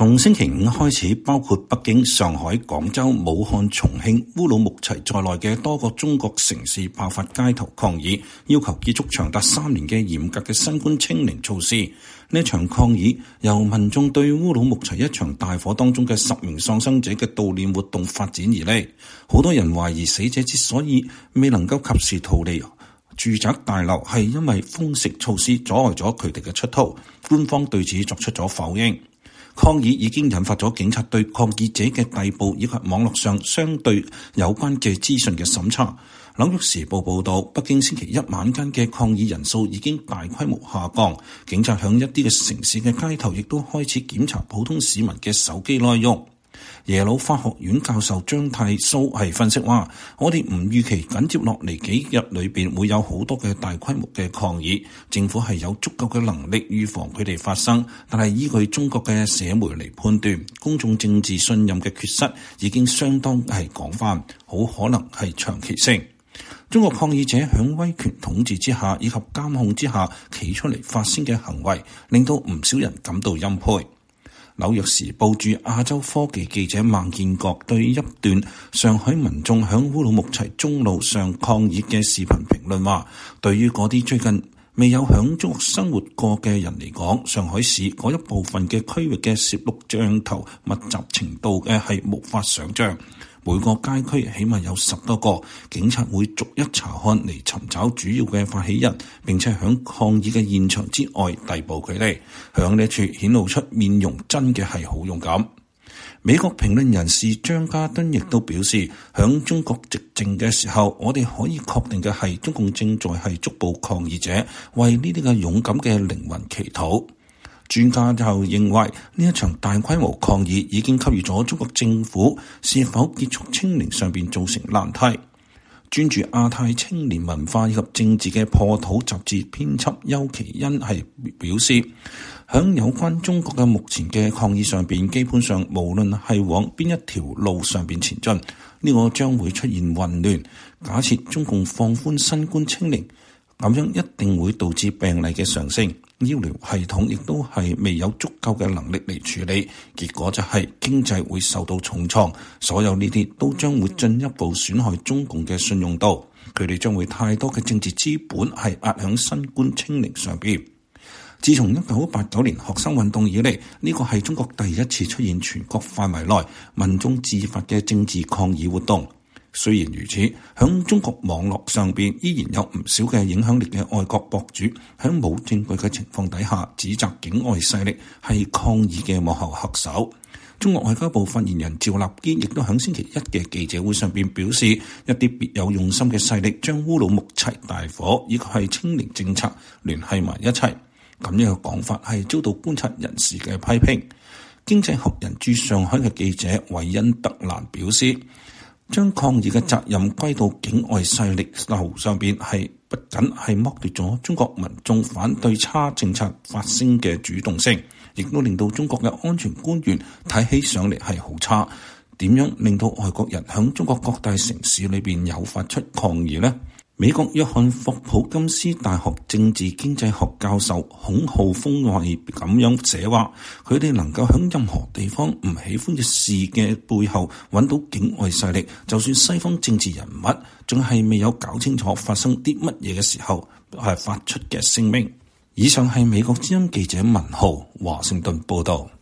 從星期五開始，包括北京、上海、廣州、武漢、重慶、烏魯木齊在內嘅多個中國城市爆發街頭抗議，要求結束長達3年嘅嚴格嘅新冠清零措施。呢場抗議由民眾對烏魯木齊一場大火當中嘅10名喪生者嘅悼念活動發展而嚟。好多人懷疑死者之所以未能夠及時逃離住宅大樓，係因為封城措施阻礙咗佢哋嘅出逃。官方對此作出咗否認。抗議已經引發咗警察對抗議者嘅逮捕以及網絡上相對有關嘅資訊嘅審查。紐約時報報道，北京星期一晚間嘅抗議人數已經大規模下降，警察響一啲嘅城市嘅街頭亦都開始檢查普通市民嘅手機內容。耶魯法學院教授張太蘇係分析話，我哋唔預期緊接落嚟幾日裏邊會有好多嘅大規模嘅抗議，政府係有足夠嘅能力預防佢哋發生，但係依據中國嘅社媒嚟判斷，公眾政治信任嘅缺失已經相當係廣泛，好可能係長期性。中國抗議者響威權統治之下以及監控之下企出嚟發聲嘅行為，令到唔少人感到欽佩。紐約時報駐亞洲科技記者孟建國對一段上海民眾響烏魯木齊中路上抗議嘅視頻評論話，對於嗰啲最近未有響中國生活過嘅人嚟講，上海市嗰一部分嘅區域嘅攝錄像頭密集程度嘅係無法想象。每個街區起碼有10多個，警察會逐一查看嚟尋找主要嘅發起人，並且響抗議嘅現場之外逮捕佢哋。響呢處顯露出面容真嘅係好勇敢。美國評論人士張家敦亦都表示，響中國寂靜嘅時候，我哋可以確定嘅係中共正在係捉捕抗議者，為呢啲嘅勇敢嘅靈魂祈禱。專家就認為呢一場大規模抗議已經給予咗中國政府是否結束清零上邊造成難題。專注亞太青年文化以及政治嘅破土雜誌編輯邱其恩係表示，響有關中國嘅目前嘅抗議上邊，基本上無論係往邊一條路上邊前進，呢個將會出現混亂。假設中共放寬新冠清零，咁樣一定會導致病例嘅上升，醫療系統亦都係未有足夠嘅能力嚟處理，結果就係經濟會受到重創，所有呢啲都將會進一步損害中共嘅信用度，佢哋將會太多嘅政治資本係壓響新冠清零上邊。自從1989年學生運動以嚟，呢個係中國第一次出現全國範圍內民眾自發嘅政治抗議活動。雖然如此，響中國網絡上邊依然有唔少嘅影響力嘅愛國博主，響冇證據嘅情況底下指責境外勢力係抗議嘅幕後黑手。中國外交部發言人趙立堅亦都響星期一嘅記者會上邊表示，一啲別有用心嘅勢力將烏魯木齊大火以及係清零政策聯繫埋一齊，咁樣嘅講法係遭到觀察人士嘅批評。經濟學人駐上海嘅記者韋恩特蘭表示，將抗議嘅責任歸到境外勢力頭上邊，係不僅係剝奪咗中國民眾反對差政策發聲嘅主動性，亦都令到中國嘅安全官員睇起上嚟係好差。點樣令到外國人響中國各大城市裏邊誘發出抗議呢？美國約翰霍普金斯大學政治經濟學教授孔浩峰係咁樣寫話，佢哋能夠響任何地方唔喜歡嘅事嘅背後揾到境外勢力，就算西方政治人物仲係未有搞清楚發生啲乜嘢嘅時候係發出嘅聲明。以上係美國之音記者文浩華盛頓報道。